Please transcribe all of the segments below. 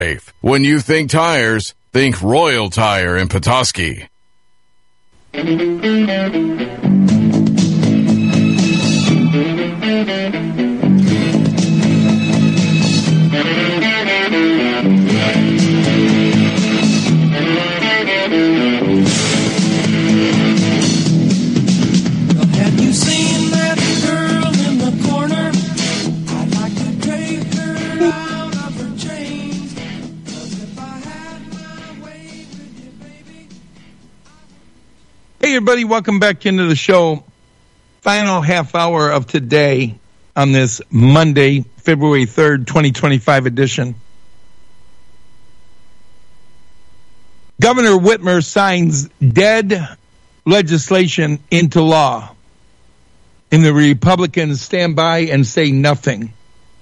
When you think tires, think Royal Tire in Petoskey. Hey, everybody, welcome back into the show. Final half hour of today on this Monday, February 3rd, 2025 edition. Governor Whitmer signs dead legislation into law, and the Republicans stand by and say nothing.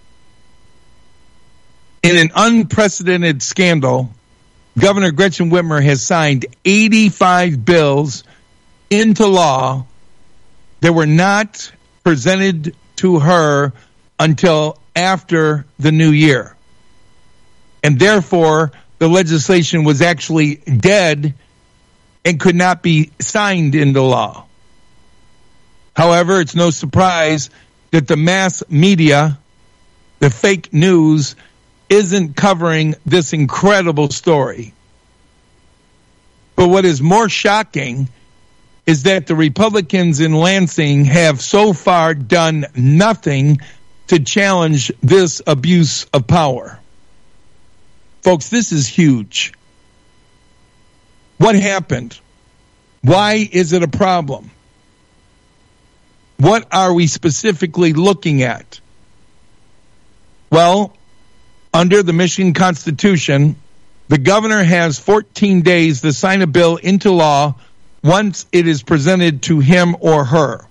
In an unprecedented scandal, Governor Gretchen Whitmer has signed 85 bills into law that were not presented to her until after the new year. And therefore, the legislation was actually dead and could not be signed into law. However, it's no surprise that the mass media, the fake news, isn't covering this incredible story. But what is more shocking is that the Republicans in Lansing have so far done nothing to challenge this abuse of power. Folks, this is huge. What happened? Why is it a problem? What are we specifically looking at? Well, under the Michigan Constitution, the governor has 14 days to sign a bill into law once it is presented to him or her.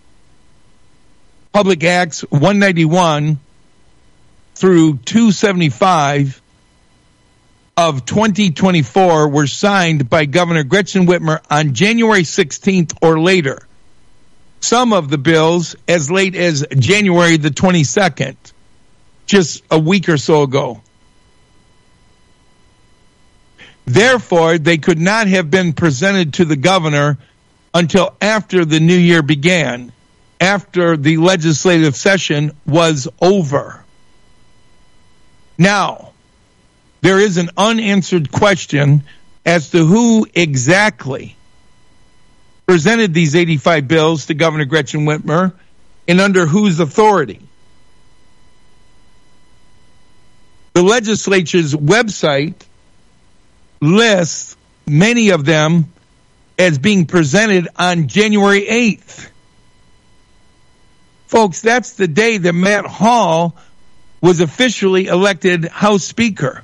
Public Acts 191 through 275 of 2024 were signed by Governor Gretchen Whitmer on January 16th or later. Some of the bills as late as January the 22nd, just a week or so ago. Therefore, they could not have been presented to the governor until after the new year began, after the legislative session was over. Now, there is an unanswered question as to who exactly presented these 85 bills to Governor Gretchen Whitmer and under whose authority. The legislature's website lists many of them as being presented on January 8th. Folks, that's the day that Matt Hall was officially elected House Speaker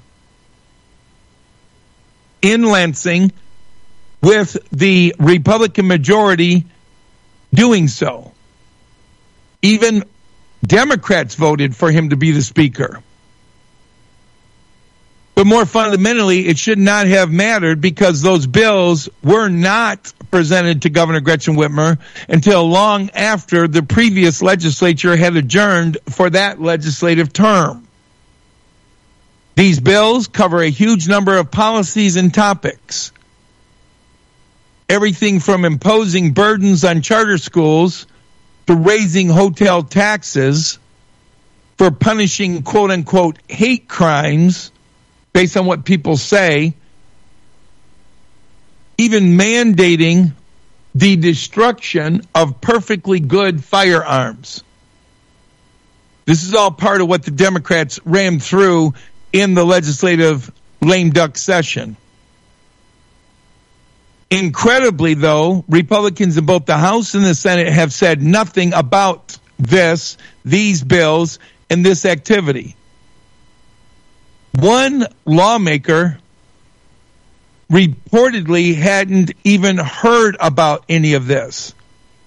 in Lansing, with the Republican majority doing so. Even Democrats voted for him to be the Speaker. But more fundamentally, it should not have mattered because those bills were not presented to Governor Gretchen Whitmer until long after the previous legislature had adjourned for that legislative term. These bills cover a huge number of policies and topics. Everything from imposing burdens on charter schools to raising hotel taxes for punishing quote-unquote hate crimes based on what people say, even mandating the destruction of perfectly good firearms. This is all part of what the Democrats rammed through in the legislative lame duck session. Incredibly, though, Republicans in both the House and the Senate have said nothing about these bills, and this activity. One lawmaker reportedly hadn't even heard about any of this.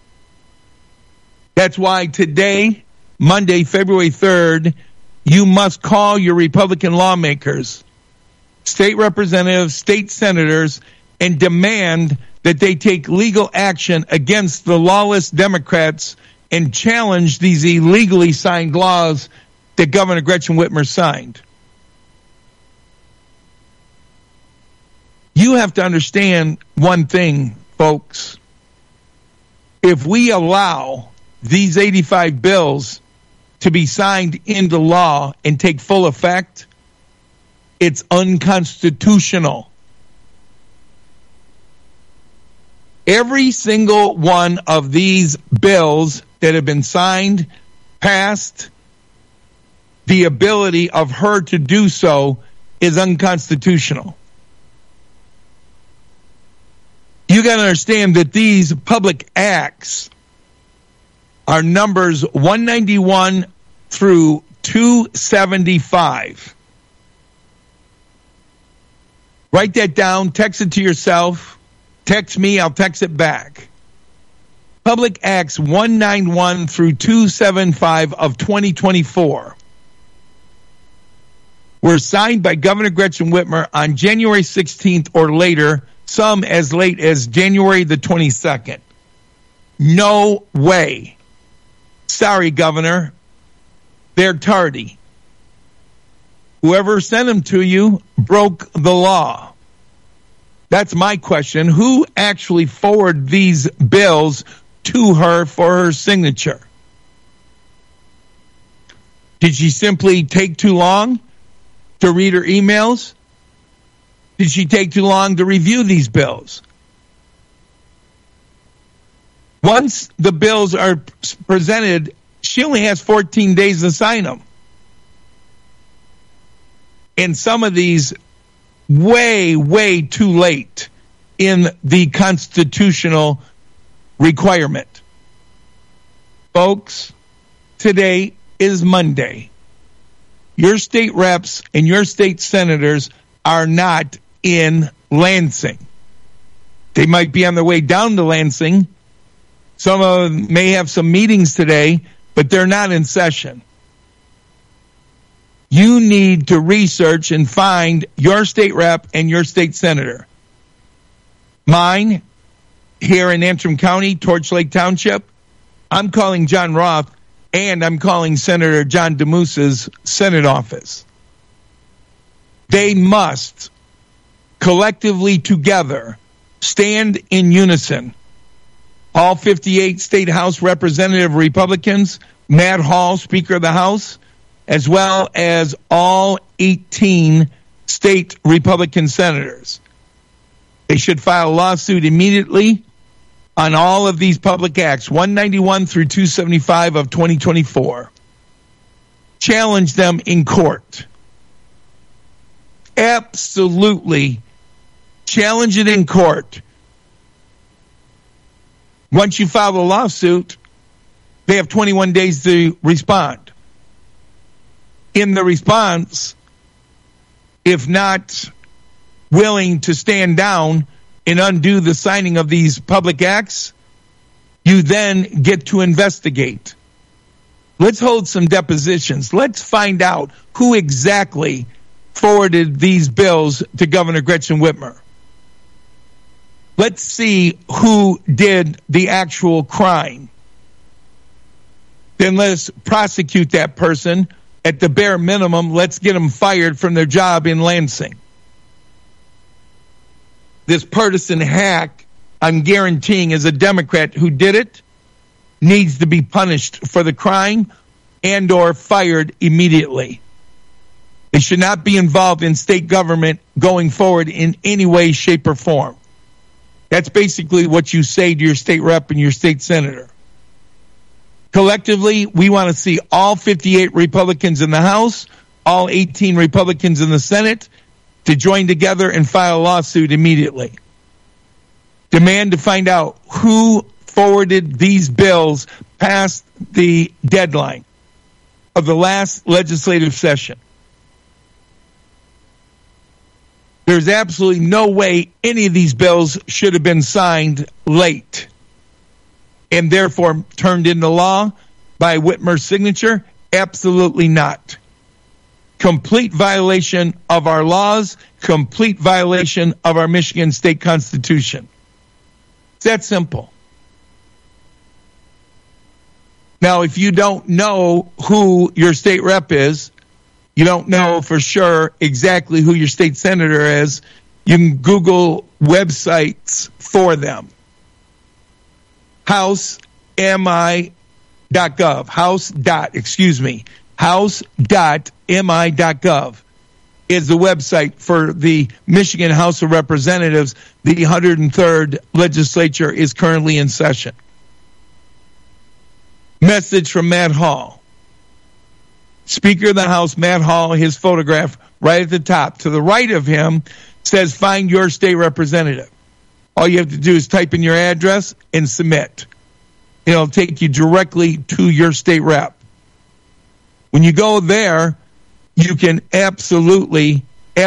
That's why today, Monday, February 3rd, you must call your Republican lawmakers, state representatives, state senators, and demand that they take legal action against the lawless Democrats and challenge these illegally signed laws that Governor Gretchen Whitmer signed. have to understand one thing, folks. If we allow these 85 bills to be signed into law and take full effect, it's unconstitutional. Every single one of these bills that have been signed, passed, the ability of her to do so is unconstitutional. You got to understand that these public acts are numbers 191 through 275. Write that down, text it to yourself, text me, I'll text it back. Public Acts 191 through 275 of 2024 were signed by Governor Gretchen Whitmer on January 16th or later, some as late as January the 22nd. No way. Sorry, Governor. They're tardy. Whoever sent them to you broke the law. That's my question. Who actually forwarded these bills to her for her signature? Did she simply take too long to read her emails? Did she take too long to review these bills? Once the bills are presented, she only has 14 days to sign them. And some of these way, way too late in the constitutional requirement. Folks, today is Monday. Your state reps and your state senators are not in Lansing. They might be on their way down to Lansing. Some of them may have some meetings today, but they're not in session. You need to research and find your state rep and your state senator. Mine, here in Antrim County, Torch Lake Township, I'm calling John Roth, and I'm calling Senator John DeMoose's Senate office. They must collectively together stand in unison. All 58 state House representative Republicans, Matt Hall, Speaker of the House, as well as all 18 state Republican senators. They should file a lawsuit immediately on all of these public acts, 191 through 275 of 2024. Challenge them in court. Absolutely challenge it in court. Once you file the lawsuit, they have 21 days to respond. In the response, if not willing to stand down and undo the signing of these public acts, you then get to investigate. Let's hold some depositions. Let's find out who exactly forwarded these bills to Governor Gretchen Whitmer. Let's see who did the actual crime. Then let's prosecute that person. At the bare minimum, let's get them fired from their job in Lansing. This partisan hack, I'm guaranteeing, is a Democrat who did it, needs to be punished for the crime and or fired immediately. They should not be involved in state government going forward in any way, shape, or form. That's basically what you say to your state rep and your state senator. Collectively, we want to see all 58 Republicans in the House, all 18 Republicans in the Senate, to join together and file a lawsuit immediately. Demand to find out who forwarded these bills past the deadline of the last legislative session. There's absolutely no way any of these bills should have been signed late and therefore turned into law by Whitmer's signature. Absolutely not. Complete violation of our laws, complete violation of our Michigan state constitution. It's that simple. Now, if you don't know who your state rep is, you don't know for sure exactly who your state senator is, you can Google websites for them. House.mi.gov. House.mi.gov is the website for the Michigan House of Representatives. The 103rd legislature is currently in session. Message from Matt Hall. Speaker of the House, Matt Hall, his photograph right at the top. To the right of him says, find your state representative. All you have to do is type in your address and submit. It'll take you directly to your state rep. When you go there, you can absolutely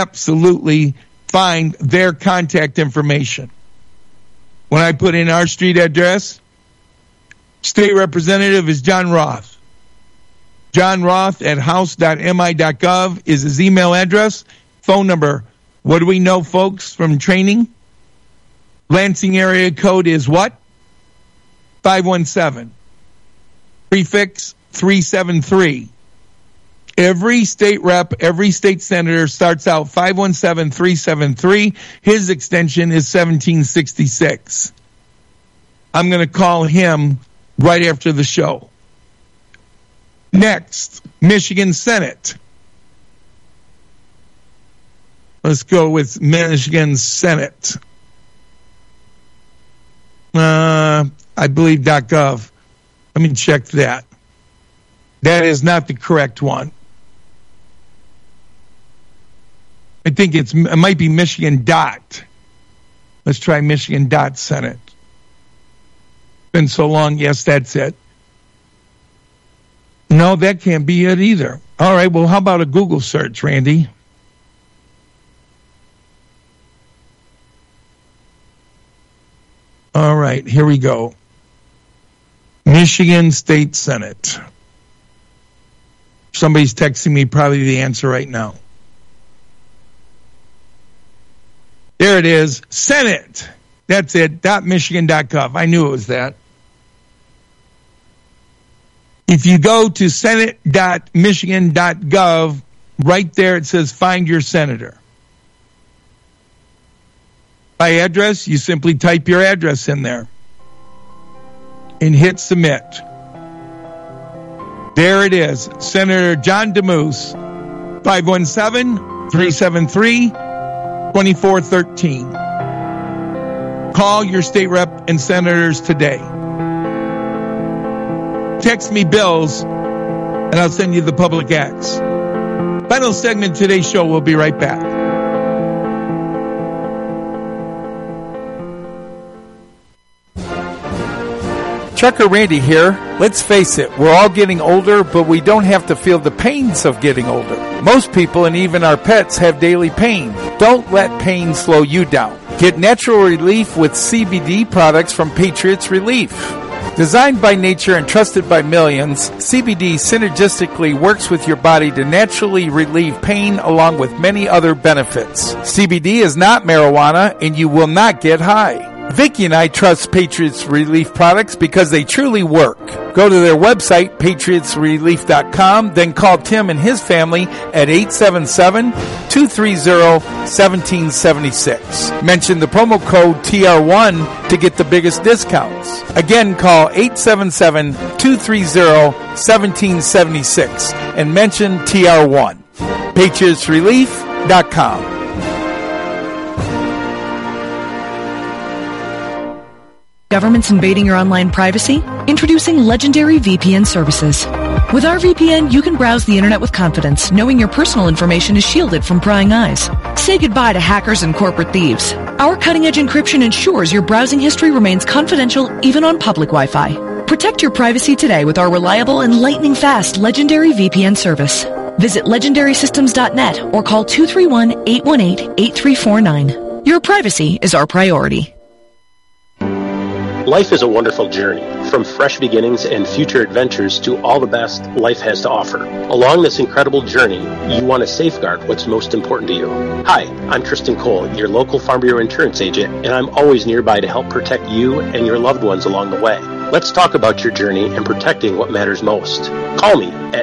find their contact information. When I put in our street address, state representative is John Roth. John Roth at house.mi.gov is his email address. Phone number. What do we know, folks, from training? Lansing area code is what? 517. Prefix 373. Every state rep, every state senator starts out 517-373. His extension is 1766. I'm going to call him right after the show. Next, Michigan Senate. Let's go with Michigan Senate. I believe .gov. Let me check that. That is not the correct one. I think it might be Michigan dot. Let's try Michigan dot Senate. Been so long. Yes, that's it. No, that can't be it either. All right, well, how about a Google search, Randy? All right, here we go. Michigan State Senate. Somebody's texting me probably the answer right now. There it is, Senate. That's it, .michigan.gov. I knew it was that. If you go to senate.michigan.gov, right there it says find your senator. By address, you simply type your address in there and hit submit. There it is, Senator John DeMoose, 517-373-2413. Call your state rep and senators today. Text me bills, and I'll send you the public acts. Final segment of today's show. We'll be right back. Trucker Randy here. Let's face it, we're all getting older, but we don't have to feel the pains of getting older. Most people and even our pets have daily pain. Don't let pain slow you down. Get natural relief with CBD products from Patriots Relief. Designed by nature and trusted by millions, CBD synergistically works with your body to naturally relieve pain along with many other benefits. CBD is not marijuana and you will not get high. Vicki and I trust Patriots Relief products because they truly work. Go to their website, patriotsrelief.com, then call Tim and his family at 877-230-1776. Mention the promo code TR1 to get the biggest discounts. Again, call 877-230-1776 and mention TR1. patriotsrelief.com. Governments invading your online privacy? Introducing Legendary VPN services. With our VPN, you can browse the internet with confidence, knowing your personal information is shielded from prying eyes. Say goodbye to hackers and corporate thieves. Our cutting-edge encryption ensures your browsing history remains confidential even on public Wi-Fi. Protect your privacy today with our reliable and lightning-fast Legendary VPN service. Visit legendarysystems.net or call 231-818-8349. Your privacy is our priority. Life is a wonderful journey, from fresh beginnings and future adventures to all the best life has to offer. Along this incredible journey, you want to safeguard what's most important to you. Hi, I'm Tristan Cole, your local Farm Bureau insurance agent, and I'm always nearby to help protect you and your loved ones along the way. Let's talk about your journey and protecting what matters most. Call me at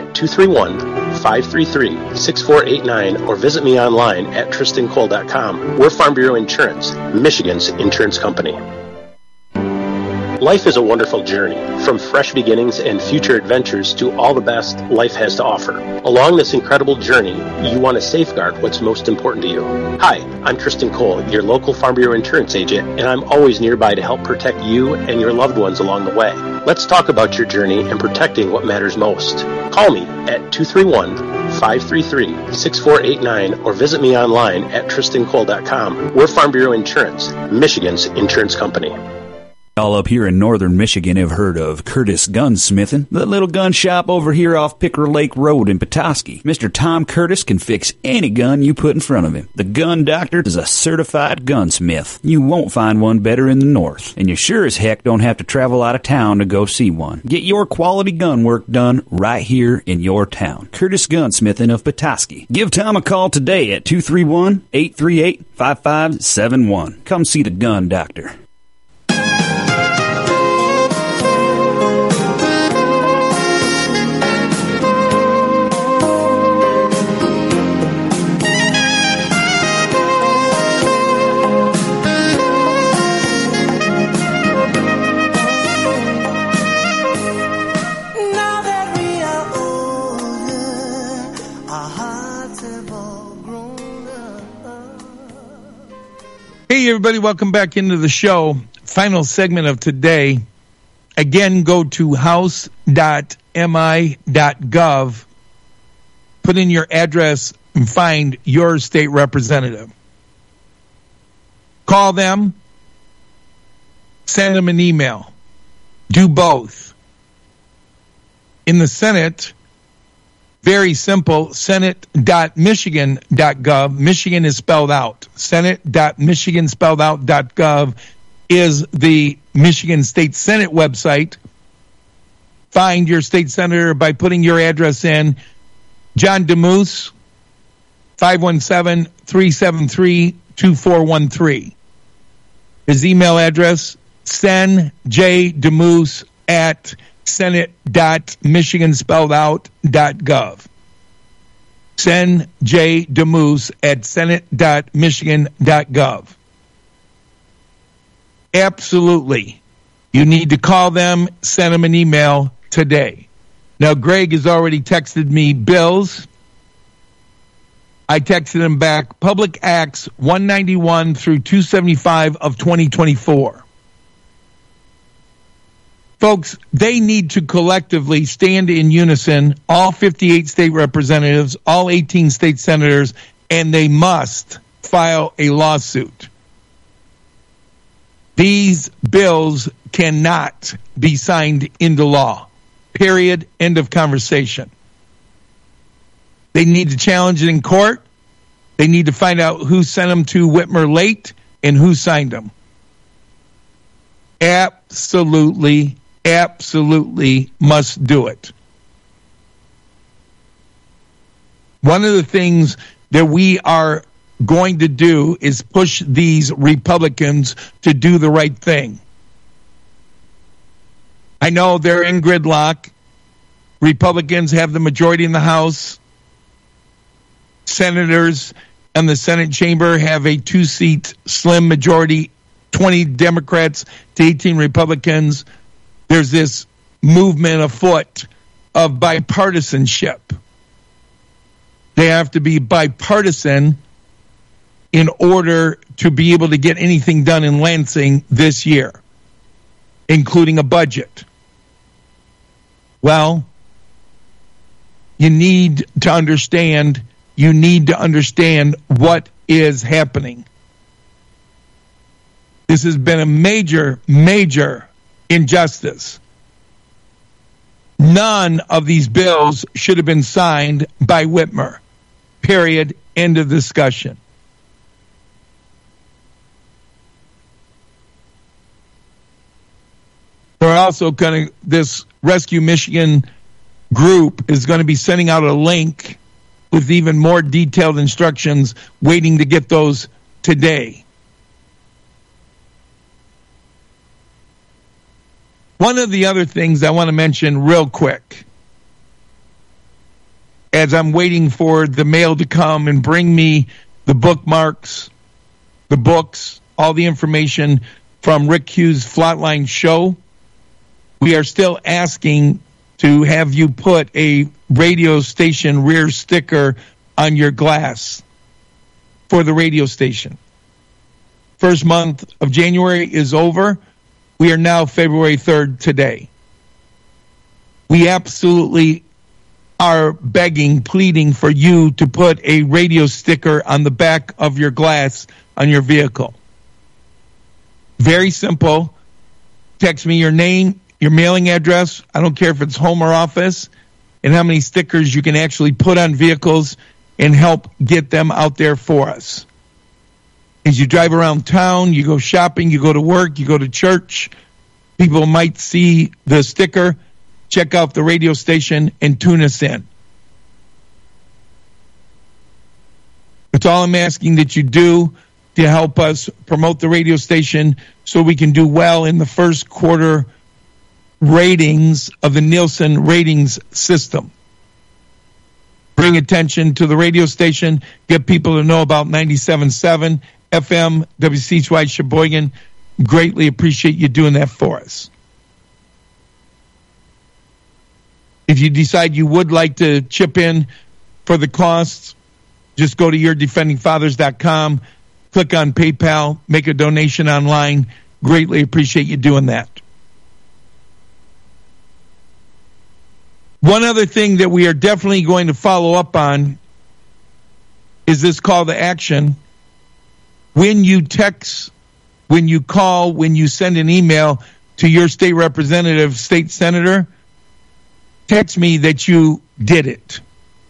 231-533-6489 or visit me online at tristancole.com. We're Farm Bureau Insurance, Michigan's insurance company. Life is a wonderful journey, from fresh beginnings and future adventures to all the best life has to offer. Along this incredible journey, you want to safeguard what's most important to you. Hi, I'm Tristan Cole, your local Farm Bureau insurance agent, and I'm always nearby to help protect you and your loved ones along the way. Let's talk about your journey and protecting what matters most. Call me at 231-533-6489 or visit me online at tristancole.com. We're Farm Bureau Insurance, Michigan's insurance company. All up here in northern Michigan have heard of Curtis Gunsmithing, the little gun shop over here off Picker Lake Road in Petoskey. Mr. Tom Curtis can fix any gun you put in front of him. The Gun Doctor is a certified gunsmith. You won't find one better in the north, and you sure as heck don't have to travel out of town to go see one. Get your quality gun work done right here in your town. Curtis Gunsmithing of Petoskey. Give Tom a call today at 231-838-5571. Come see the Gun Doctor. Hey, everybody, welcome back into the show. Final segment of today. Again, go to house.mi.gov, put in your address, and find your state representative. Call them, send them an email. Do both. In the Senate, very simple, senate.michigan.gov. Michigan is spelled out. Senate.michigan spelled out.gov is the Michigan State Senate website. Find your state senator by putting your address in. John DeMoose, 517-373-2413. His email address, senjdemoose at senate.michiganspelledout.gov. Send J. DeMoose at senate.michigan.gov. Absolutely. You need to call them, send them an email today. Now, Greg has already texted me bills. I texted him back, Public Acts 191 through 275 of 2024. Folks, they need to collectively stand in unison, all 58 state representatives, all 18 state senators, and they must file a lawsuit. These bills cannot be signed into law. Period. End of conversation. They need to challenge it in court. They need to find out who sent them to Whitmer late and who signed them. Absolutely must do it. One of the things that we are going to do is push these Republicans to do the right thing. I know they're in gridlock. Republicans have the majority in the House. Senators and the Senate chamber have a 2-seat slim majority, 20 Democrats to 18 Republicans. There's this movement afoot of bipartisanship. They have to be bipartisan in order to be able to get anything done in Lansing this year, including a budget. Well, you need to understand what is happening. This has been a major injustice. None of these bills should have been signed by Whitmer. Period. End of discussion. They're also going to, this Rescue Michigan group is going to be sending out a link with even more detailed instructions, waiting to get those today. One of the other things I want to mention real quick, as I'm waiting for the mail to come and bring me the bookmarks, the books, all the information from Rick Hughes' Flatline Show, we are still asking to have you put a radio station rear sticker on your glass for the radio station. First month of January is over. We are now February 3rd today. We absolutely are begging, pleading for you to put a radio sticker on the back of your glass on your vehicle. Very simple. Text me your name, your mailing address. I don't care if it's home or office, and how many stickers you can actually put on vehicles and help get them out there for us. As you drive around town, you go shopping, you go to work, you go to church, people might see the sticker, check out the radio station, and tune us in. That's all I'm asking that you do to help us promote the radio station so we can do well in the first quarter ratings of the Nielsen ratings system. Bring attention to the radio station, get people to know about 97.7 FM, WCHY Sheboygan. Greatly appreciate you doing that for us. If you decide you would like to chip in for the costs, just go to yourdefendingfathers.com, click on PayPal, make a donation online. Greatly appreciate you doing that. One other thing that we are definitely going to follow up on is this call to action. When you text, when you call, when you send an email to your state representative, state senator, text me that you did it.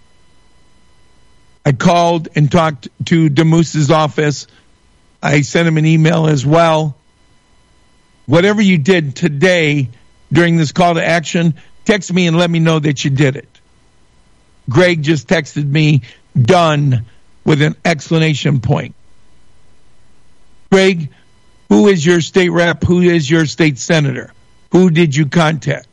I called and talked to DeMoose's office. I sent him an email as well. Whatever you did today during this call to action, text me and let me know that you did it. Greg just texted me, done, with an exclamation point. Greg, who is your state rep? Who is your state senator? Who did you contact?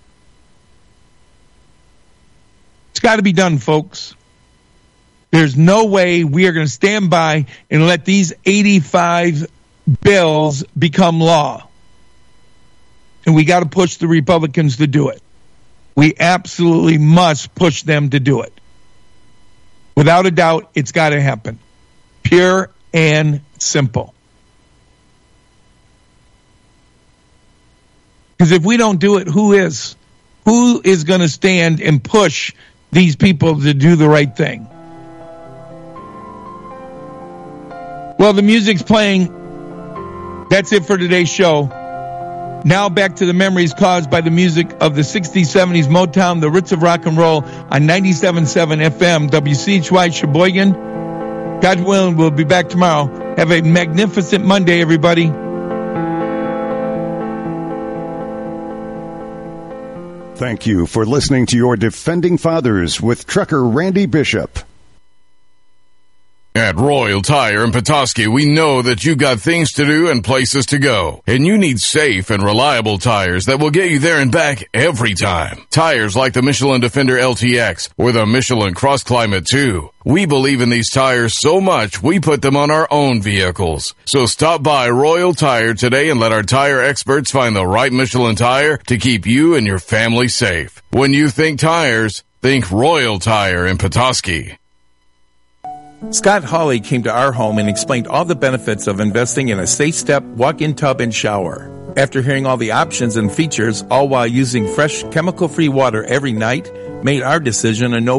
It's got to be done, folks. There's no way we are going to stand by and let these 85 bills become law. And we got to push the Republicans to do it. We absolutely must push them to do it. Without a doubt, it's got to happen. Pure and simple. Because if we don't do it, who is? Who is going to stand and push these people to do the right thing? Well, the music's playing. That's it for today's show. Now back to the memories caused by the music of the 60s, 70s, Motown, the roots of rock and roll on 97.7 FM, WCHY Sheboygan. God willing, we'll be back tomorrow. Have a magnificent Monday, everybody. Thank you for listening to your Defending Fathers with Trucker Randy Bishop. At Royal Tire in Petoskey, we know that you got things to do and places to go. And you need safe and reliable tires that will get you there and back every time. Tires like the Michelin Defender LTX or the Michelin Cross Climate 2. We believe in these tires so much, we put them on our own vehicles. So stop by Royal Tire today and let our tire experts find the right Michelin tire to keep you and your family safe. When you think tires, think Royal Tire in Petoskey. Scott Hawley came to our home and explained all the benefits of investing in a safe step, walk-in tub, and shower. After hearing all the options and features, all while using fresh, chemical-free water every night, made our decision a no